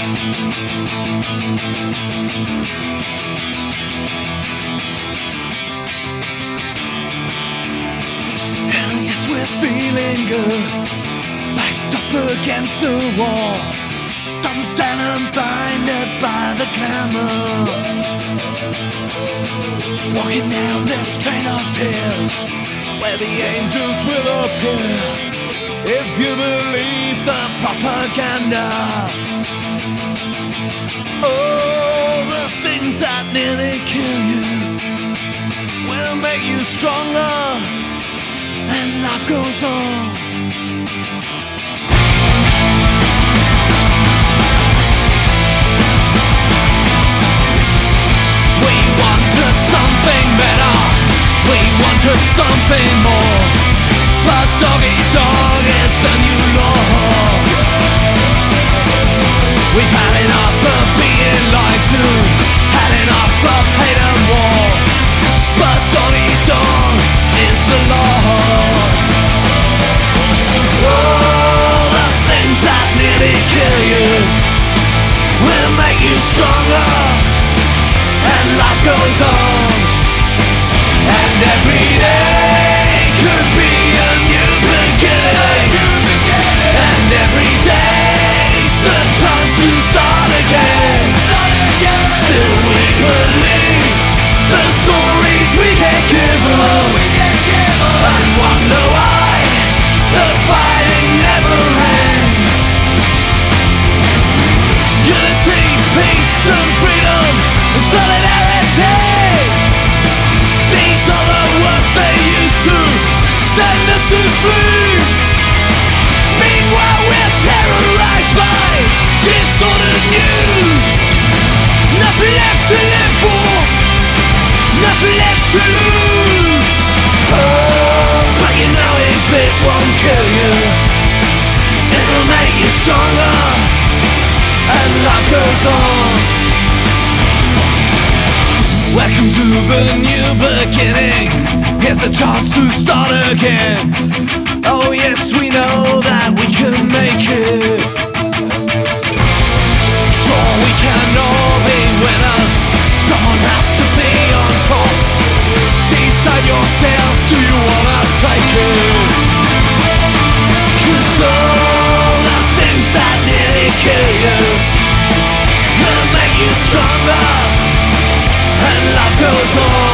Hell yes, we're feeling good, backed up against the wall, dumbed down and blinded by the glamour. Walking down this train of tears, where the angels will appear, if you believe the propaganda. Oh, the things that nearly kill you will make you stronger, and life goes on. We wanted something better, we wanted something more, but dog-eat-dog is the new law. We've had enough of being lied to, had enough of hate and war, but dog-eat-dog is the law. Oh, the things that nearly kill you will make you stronger, and life goes on. And every day could be a new beginning, and every day's the chance to start again. Still we believe the stories we can give them, and wonder why the fighting never ends. Unity, peace and freedom and solidarity, these are the words they used to send us to sleep. Meanwhile we're terrorized by distorted news. Nothing left to live for, nothing left to lose. Oh, but you know if it won't kill you, it'll make you stronger, and life goes on. Welcome to the new beginning, here's a chance to start again. Oh yes, we know that we can make it. Sure, we can all be winners, someone has to be on top. Decide yourself, do you wanna take it? 'Cause all the things that nearly kill you will make you stronger, and life goes on.